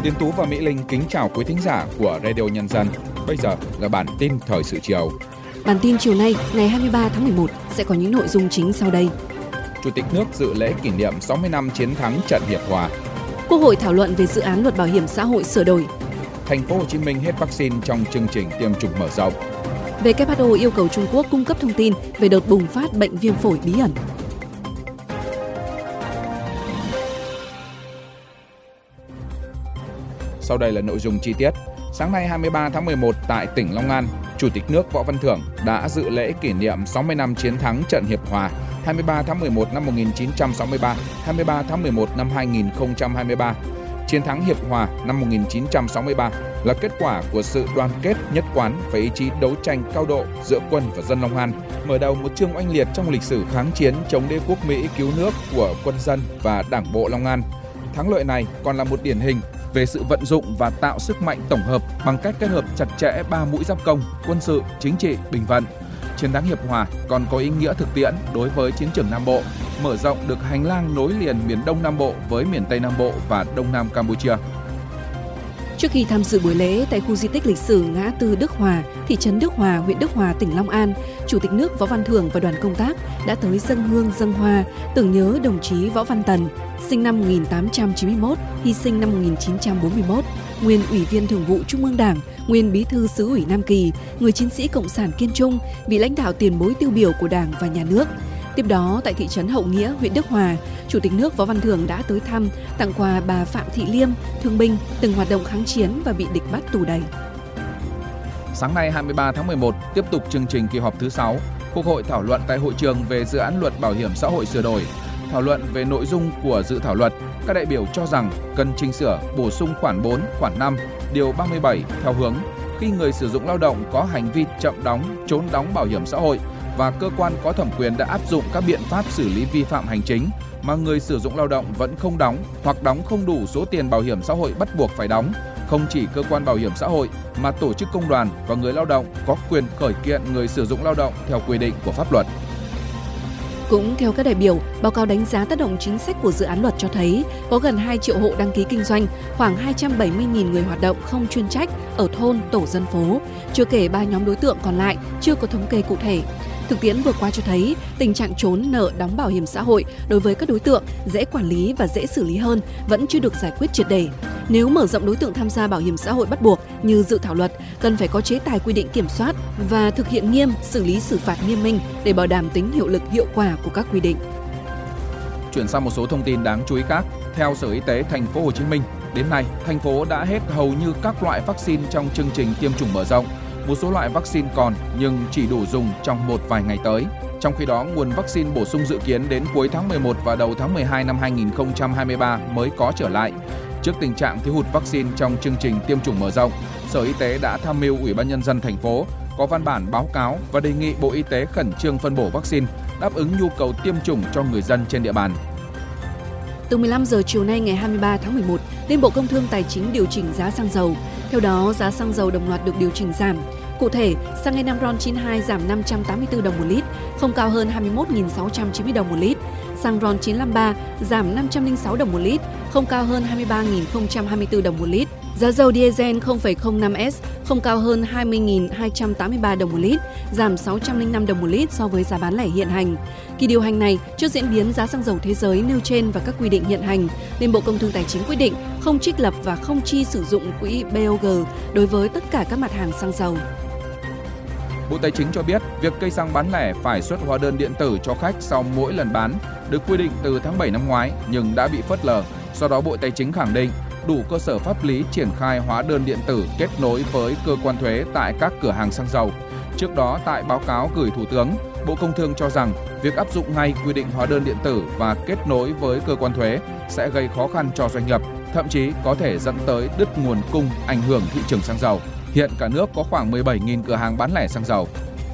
Tiến Tú và Mỹ Linh kính chào quý thính giả của Radio Nhân dân. Bây giờ là bản tin thời sự chiều. Bản tin chiều nay, ngày 23 tháng 11 sẽ có những nội dung chính sau đây. Chủ tịch nước dự lễ kỷ niệm 60 năm chiến thắng trận Hiệp Hòa. Quốc hội thảo luận về dự án luật bảo hiểm xã hội sửa đổi. Thành phố Hồ Chí Minh hết vaccine trong chương trình tiêm chủng mở rộng. WHO yêu cầu Trung Quốc cung cấp thông tin về đợt bùng phát bệnh viêm phổi bí ẩn. Sau đây là nội dung chi tiết. Sáng nay 23 tháng 11 tại tỉnh Long An, Chủ tịch nước Võ Văn Thưởng đã dự lễ kỷ niệm 60 năm chiến thắng trận Hiệp Hòa 23 tháng 11 năm 1963, 23 tháng 11 năm 2023. Chiến thắng Hiệp Hòa năm 1963 là kết quả của sự đoàn kết nhất quán và ý chí đấu tranh cao độ giữa quân và dân Long An, mở đầu một chương oanh liệt trong lịch sử kháng chiến chống đế quốc Mỹ cứu nước của quân dân và Đảng bộ Long An. Thắng lợi này còn là một điển hình về sự vận dụng và tạo sức mạnh tổng hợp bằng cách kết hợp chặt chẽ 3 mũi giáp công: quân sự, chính trị, bình vận. Chiến thắng Hiệp Hòa còn có ý nghĩa thực tiễn đối với chiến trường Nam Bộ, mở rộng được hành lang nối liền miền Đông Nam Bộ với miền Tây Nam Bộ và Đông Nam Campuchia. Trước khi tham dự buổi lễ tại khu di tích lịch sử ngã tư Đức Hòa, thị trấn Đức Hòa, huyện Đức Hòa, tỉnh Long An, Chủ tịch nước Võ Văn Thưởng và đoàn công tác đã tới dâng hương dâng hoa tưởng nhớ đồng chí Võ Văn Tần, sinh năm 1891, hy sinh năm 1941, nguyên Ủy viên Thường vụ Trung ương Đảng, nguyên Bí thư Xứ ủy Nam Kỳ, người chiến sĩ cộng sản kiên trung, vị lãnh đạo tiền bối tiêu biểu của Đảng và Nhà nước. Tiếp đó, tại thị trấn Hậu Nghĩa, huyện Đức Hòa, Chủ tịch nước Võ Văn Thưởng đã tới thăm, tặng quà bà Phạm Thị Liêm, thương binh, từng hoạt động kháng chiến và bị địch bắt tù đày. Sáng nay 23 tháng 11, tiếp tục chương trình kỳ họp thứ 6, Quốc hội thảo luận tại hội trường về dự án luật bảo hiểm xã hội sửa đổi. Thảo luận về nội dung của dự thảo luật, các đại biểu cho rằng cần chỉnh sửa, bổ sung khoản 4, khoản 5, điều 37 theo hướng khi người sử dụng lao động có hành vi chậm đóng, trốn đóng bảo hiểm xã hội và cơ quan có thẩm quyền đã áp dụng các biện pháp xử lý vi phạm hành chính mà người sử dụng lao động vẫn không đóng hoặc đóng không đủ số tiền bảo hiểm xã hội bắt buộc phải đóng, không chỉ cơ quan bảo hiểm xã hội mà tổ chức công đoàn và người lao động có quyền khởi kiện người sử dụng lao động theo quy định của pháp luật. Cũng theo các đại biểu, báo cáo đánh giá tác động chính sách của dự án luật cho thấy có gần 2 triệu hộ đăng ký kinh doanh, khoảng 270.000 người hoạt động không chuyên trách ở thôn, tổ dân phố, chưa kể 3 nhóm đối tượng còn lại chưa có thống kê cụ thể. Thực tiễn vừa qua cho thấy tình trạng trốn nợ đóng bảo hiểm xã hội đối với các đối tượng dễ quản lý và dễ xử lý hơn vẫn chưa được giải quyết triệt để. Nếu mở rộng đối tượng tham gia bảo hiểm xã hội bắt buộc như dự thảo luật, cần phải có chế tài quy định kiểm soát và thực hiện nghiêm, xử lý xử phạt nghiêm minh để bảo đảm tính hiệu lực hiệu quả của các quy định. Chuyển sang một số thông tin đáng chú ý khác. Theo Sở Y tế Thành phố Hồ Chí Minh, đến nay thành phố đã hết hầu như các loại vaccine trong chương trình tiêm chủng mở rộng. Một số loại vaccine còn nhưng chỉ đủ dùng trong một vài ngày tới. Trong khi đó, nguồn vaccine bổ sung dự kiến đến cuối tháng 11 và đầu tháng 12 năm 2023 mới có trở lại. Trước tình trạng thiếu hụt vaccine trong chương trình tiêm chủng mở rộng, Sở Y tế đã tham mưu Ủy ban Nhân dân thành phố có văn bản báo cáo và đề nghị Bộ Y tế khẩn trương phân bổ vaccine đáp ứng nhu cầu tiêm chủng cho người dân trên địa bàn. Từ 15 giờ chiều nay ngày 23 tháng 11, Liên Bộ Công Thương Tài chính điều chỉnh giá xăng dầu. Theo đó, giá xăng dầu đồng loạt được điều chỉnh giảm. Cụ thể, xăng E5 RON92 giảm 584 đồng một lít, không cao hơn 21.690 đồng một lít. Xăng RON953 giảm 506 đồng một lít, không cao hơn 23.024 đồng một lít. Giá dầu diesel 0,05S không cao hơn 20.283 đồng một lít, giảm 605 đồng một lít so với giá bán lẻ hiện hành. Kỳ điều hành này, trước diễn biến giá xăng dầu thế giới nêu trên và các quy định hiện hành, Liên Bộ Công Thương Tài chính quyết định không trích lập và không chi sử dụng quỹ BOG đối với tất cả các mặt hàng xăng dầu. Bộ Tài chính cho biết, việc cây xăng bán lẻ phải xuất hóa đơn điện tử cho khách sau mỗi lần bán được quy định từ tháng 7 năm ngoái nhưng đã bị phớt lờ. Do đó, Bộ Tài chính khẳng định đủ cơ sở pháp lý triển khai hóa đơn điện tử kết nối với cơ quan thuế tại các cửa hàng xăng dầu. Trước đó, tại báo cáo gửi Thủ tướng, Bộ Công Thương cho rằng việc áp dụng ngay quy định hóa đơn điện tử và kết nối với cơ quan thuế sẽ gây khó khăn cho doanh nghiệp, thậm chí có thể dẫn tới đứt nguồn cung, ảnh hưởng thị trường xăng dầu. Hiện cả nước có khoảng 17.000 cửa hàng bán lẻ xăng dầu.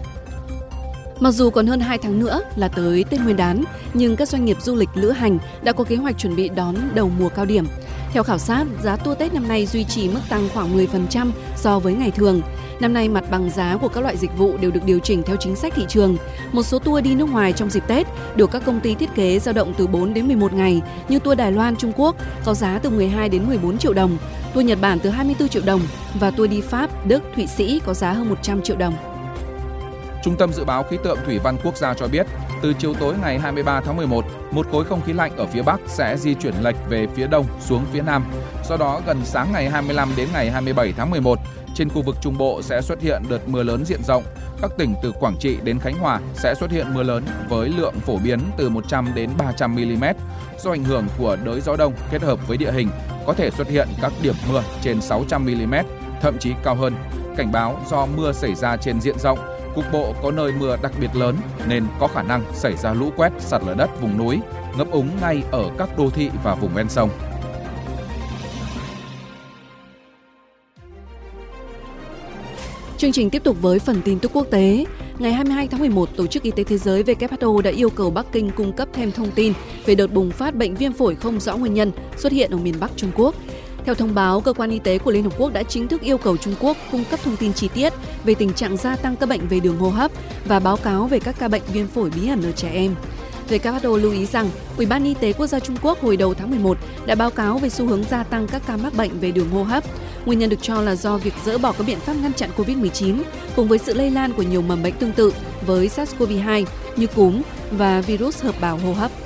Mặc dù còn hơn 2 tháng nữa là tới Tết Nguyên đán, nhưng các doanh nghiệp du lịch lữ hành đã có kế hoạch chuẩn bị đón đầu mùa cao điểm. Theo khảo sát, giá tour Tết năm nay duy trì mức tăng khoảng 10% so với ngày thường. Năm nay, mặt bằng giá của các loại dịch vụ đều được điều chỉnh theo chính sách thị trường. Một số tour đi nước ngoài trong dịp Tết được các công ty thiết kế dao động từ 4 đến 11 ngày, như tour Đài Loan, Trung Quốc có giá từ 12 đến 14 triệu đồng, tour Nhật Bản từ 24 triệu đồng và tour đi Pháp, Đức, Thụy Sĩ có giá hơn 100 triệu đồng. Trung tâm Dự báo Khí tượng Thủy văn Quốc gia cho biết, từ chiều tối ngày 23 tháng 11, một khối không khí lạnh ở phía Bắc sẽ di chuyển lệch về phía Đông xuống phía Nam. Do đó, gần sáng ngày 25 đến ngày 27 tháng 11, trên khu vực Trung Bộ sẽ xuất hiện đợt mưa lớn diện rộng. Các tỉnh từ Quảng Trị đến Khánh Hòa sẽ xuất hiện mưa lớn với lượng phổ biến từ 100 đến 300 mm. Do ảnh hưởng của đới gió đông kết hợp với địa hình, có thể xuất hiện các điểm mưa trên 600 mm, thậm chí cao hơn. Cảnh báo do mưa xảy ra trên diện rộng, cục bộ có nơi mưa đặc biệt lớn nên có khả năng xảy ra lũ quét, sạt lở đất vùng núi, ngập úng ngay ở các đô thị và vùng ven sông. Chương trình tiếp tục với phần tin tức quốc tế. Ngày 22 tháng 11, Tổ chức Y tế Thế giới WHO đã yêu cầu Bắc Kinh cung cấp thêm thông tin về đợt bùng phát bệnh viêm phổi không rõ nguyên nhân xuất hiện ở miền Bắc Trung Quốc. Theo thông báo, Cơ quan Y tế của Liên Hợp Quốc đã chính thức yêu cầu Trung Quốc cung cấp thông tin chi tiết về tình trạng gia tăng các bệnh về đường hô hấp và báo cáo về các ca bệnh viêm phổi bí ẩn ở trẻ em. WHO lưu ý rằng, Ủy ban Y tế Quốc gia Trung Quốc hồi đầu tháng 11 đã báo cáo về xu hướng gia tăng các ca mắc bệnh về đường hô hấp. Nguyên nhân được cho là do việc dỡ bỏ các biện pháp ngăn chặn COVID-19 cùng với sự lây lan của nhiều mầm bệnh tương tự với SARS-CoV-2 như cúm và virus hợp bào hô hấp.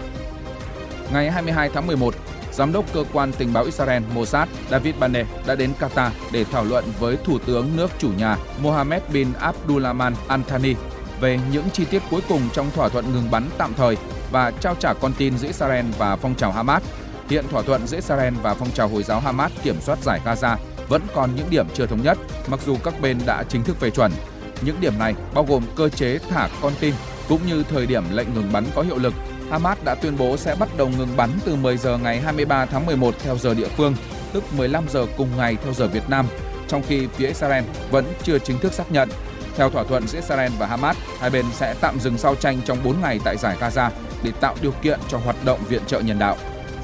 Ngày 22 tháng 11, Giám đốc Cơ quan Tình báo Israel Mossad David Barnea đã đến Qatar để thảo luận với Thủ tướng nước chủ nhà Mohammed bin Abdulrahman Al Thani về những chi tiết cuối cùng trong thỏa thuận ngừng bắn tạm thời và trao trả con tin giữa Israel và phong trào Hamas. Hiện thỏa thuận giữa Israel và phong trào Hồi giáo Hamas kiểm soát giải Gaza vẫn còn những điểm chưa thống nhất, mặc dù các bên đã chính thức phê chuẩn. Những điểm này bao gồm cơ chế thả con tin cũng như thời điểm lệnh ngừng bắn có hiệu lực. Hamas đã tuyên bố sẽ bắt đầu ngừng bắn từ 10 giờ ngày 23 tháng 11 theo giờ địa phương, tức 15 giờ cùng ngày theo giờ Việt Nam, trong khi phía Israel vẫn chưa chính thức xác nhận. Theo thỏa thuận giữa Israel và Hamas, hai bên sẽ tạm dừng giao tranh trong 4 ngày tại giải Gaza để tạo điều kiện cho hoạt động viện trợ nhân đạo.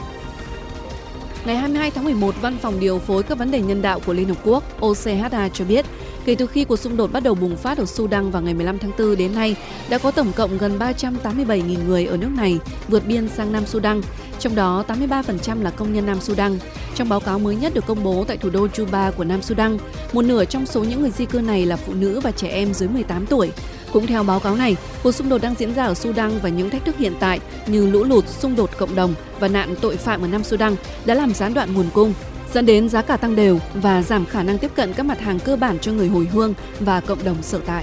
Ngày 22 tháng 11, Văn phòng điều phối các vấn đề nhân đạo của Liên Hợp Quốc OCHA cho biết, kể từ khi cuộc xung đột bắt đầu bùng phát ở Sudan vào ngày 15 tháng 4 đến nay, đã có tổng cộng gần 387.000 người ở nước này vượt biên sang Nam Sudan, trong đó 83% là công nhân Nam Sudan. Trong báo cáo mới nhất được công bố tại thủ đô Juba của Nam Sudan, một nửa trong số những người di cư này là phụ nữ và trẻ em dưới 18 tuổi. Cũng theo báo cáo này, cuộc xung đột đang diễn ra ở Sudan và những thách thức hiện tại như lũ lụt, xung đột cộng đồng và nạn tội phạm ở Nam Sudan đã làm gián đoạn nguồn cung, dẫn đến giá cả tăng đều và giảm khả năng tiếp cận các mặt hàng cơ bản cho người hồi hương và cộng đồng sở tại.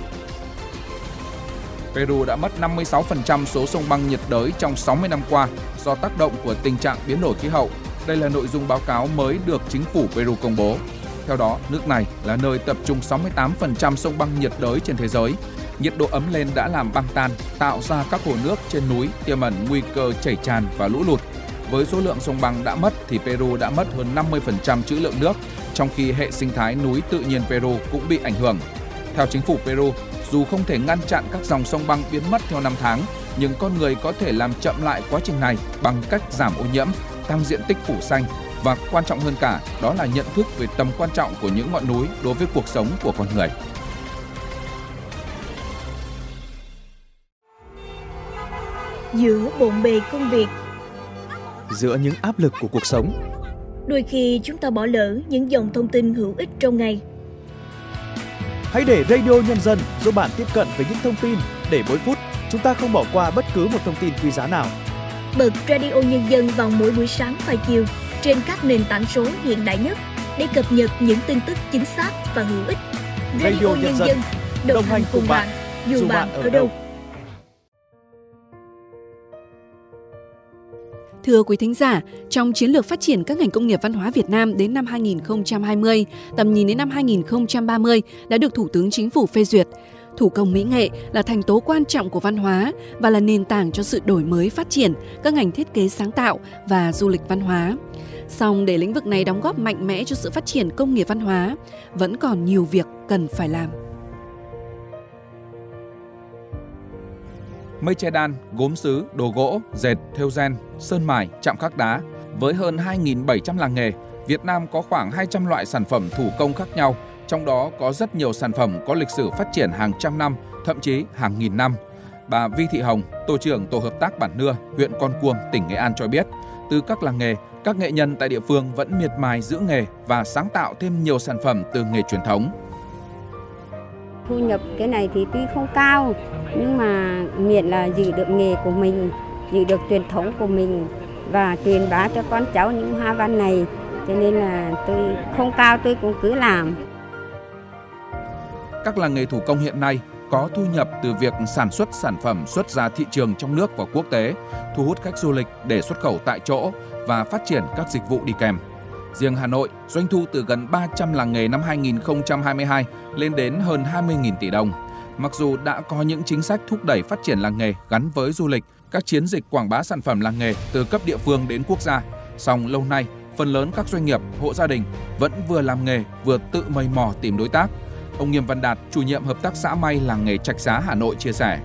Peru đã mất 56% số sông băng nhiệt đới trong 60 năm qua do tác động của tình trạng biến đổi khí hậu. Đây là nội dung báo cáo mới được chính phủ Peru công bố. Theo đó, nước này là nơi tập trung 68% sông băng nhiệt đới trên thế giới. Nhiệt độ ấm lên đã làm băng tan, tạo ra các hồ nước trên núi tiềm ẩn nguy cơ chảy tràn và lũ lụt. Với số lượng sông băng đã mất thì Peru đã mất hơn 50% trữ lượng nước, trong khi hệ sinh thái núi tự nhiên Peru cũng bị ảnh hưởng. Theo chính phủ Peru, dù không thể ngăn chặn các dòng sông băng biến mất theo năm tháng, nhưng con người có thể làm chậm lại quá trình này bằng cách giảm ô nhiễm, tăng diện tích phủ xanh và quan trọng hơn cả, đó là nhận thức về tầm quan trọng của những ngọn núi đối với cuộc sống của con người. Giữa bộn bề công việc, giữa những áp lực của cuộc sống, đôi khi chúng ta bỏ lỡ những dòng thông tin hữu ích trong ngày. Hãy để Radio Nhân dân giúp bạn tiếp cận với những thông tin để mỗi phút chúng ta không bỏ qua bất cứ một thông tin quý giá nào. Bật Radio Nhân dân vào mỗi buổi sáng và chiều trên các nền tảng số hiện đại nhất để cập nhật những tin tức chính xác và hữu ích. Radio Nhân dân đồng hành cùng bạn dù bạn ở đâu. Thưa quý thính giả, trong chiến lược phát triển các ngành công nghiệp văn hóa Việt Nam đến năm 2020, tầm nhìn đến năm 2030 đã được Thủ tướng Chính phủ phê duyệt. Thủ công mỹ nghệ là thành tố quan trọng của văn hóa và là nền tảng cho sự đổi mới phát triển các ngành thiết kế sáng tạo và du lịch văn hóa. Song để lĩnh vực này đóng góp mạnh mẽ cho sự phát triển công nghiệp văn hóa, vẫn còn nhiều việc cần phải làm. Mây che đan, gốm sứ, đồ gỗ, dệt, thêu ren, sơn mài, chạm khắc đá. Với hơn 2.700 làng nghề, Việt Nam có khoảng 200 loại sản phẩm thủ công khác nhau trong đó có rất nhiều sản phẩm có lịch sử phát triển hàng trăm năm, thậm chí hàng nghìn năm. Bà Vi Thị Hồng, tổ trưởng tổ hợp tác Bản Nưa, huyện Con Cuông, tỉnh Nghệ An cho biết, từ các làng nghề, các nghệ nhân tại địa phương vẫn miệt mài giữ nghề và sáng tạo thêm nhiều sản phẩm từ nghề truyền thống. Thu nhập cái này thì tuy không cao, nhưng mà miễn là giữ được nghề của mình, giữ được truyền thống của mình và truyền bá cho con cháu những hoa văn này. Cho nên là tôi không cao tôi cũng cứ làm. Các làng nghề thủ công hiện nay có thu nhập từ việc sản xuất sản phẩm xuất ra thị trường trong nước và quốc tế, thu hút khách du lịch để xuất khẩu tại chỗ và phát triển các dịch vụ đi kèm. Riêng Hà Nội, doanh thu từ gần 300 làng nghề năm 2022 lên đến hơn 20.000 tỷ đồng. Mặc dù đã có những chính sách thúc đẩy phát triển làng nghề gắn với du lịch, các chiến dịch quảng bá sản phẩm làng nghề từ cấp địa phương đến quốc gia, song lâu nay, phần lớn các doanh nghiệp, hộ gia đình vẫn vừa làm nghề vừa tự mày mò tìm đối tác. Ông Nghiêm Văn Đạt, chủ nhiệm hợp tác xã may làng nghề Trạch Giá, Hà Nội chia sẻ.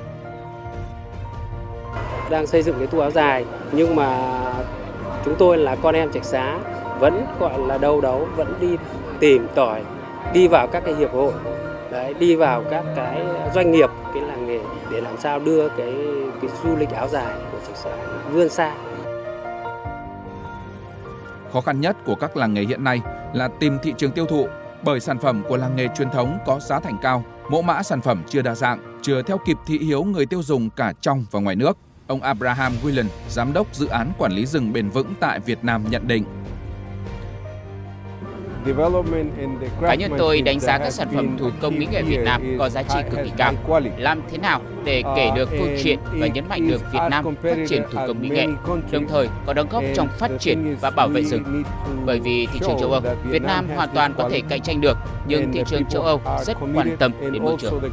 Đang xây dựng cái tour áo dài, nhưng mà chúng tôi là con em Trạch Giá vẫn gọi là đâu đấu, vẫn đi tìm tòi, đi vào các cái hiệp hội, đấy, đi vào các cái doanh nghiệp, cái làng nghề để làm sao đưa cái du lịch áo dài của Trạch Giá vươn xa. Khó khăn nhất của các làng nghề hiện nay là tìm thị trường tiêu thụ, bởi sản phẩm của làng nghề truyền thống có giá thành cao, mẫu mã sản phẩm chưa đa dạng, chưa theo kịp thị hiếu người tiêu dùng cả trong và ngoài nước. Ông Abraham Willen, giám đốc dự án quản lý rừng bền vững tại Việt Nam nhận định. Cá nhân tôi đánh giá các sản phẩm thủ công mỹ nghệ Việt Nam có giá trị cực kỳ cao. Làm thế nào để kể được câu chuyện và nhấn mạnh được Việt Nam phát triển thủ công mỹ nghệ, đồng thời có đóng góp trong phát triển và bảo vệ rừng. Bởi vì thị trường châu Âu, Việt Nam hoàn toàn có thể cạnh tranh được, nhưng thị trường châu Âu rất quan tâm đến môi trường.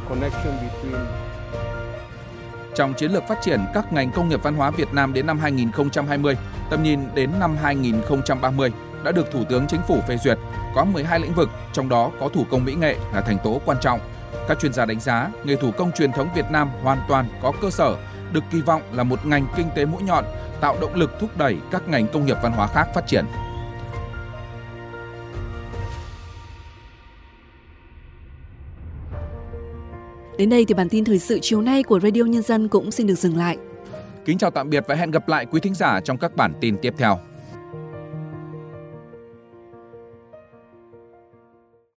Trong chiến lược phát triển các ngành công nghiệp văn hóa Việt Nam đến năm 2020, tầm nhìn đến năm 2030 đã được Thủ tướng Chính phủ phê duyệt, có 12 lĩnh vực, trong đó có thủ công mỹ nghệ là thành tố quan trọng. Các chuyên gia đánh giá, nghề thủ công truyền thống Việt Nam hoàn toàn có cơ sở, được kỳ vọng là một ngành kinh tế mũi nhọn, tạo động lực thúc đẩy các ngành công nghiệp văn hóa khác phát triển. Đến đây thì bản tin thời sự chiều nay của Radio Nhân dân cũng xin được dừng lại. Kính chào tạm biệt và hẹn gặp lại quý thính giả trong các bản tin tiếp theo.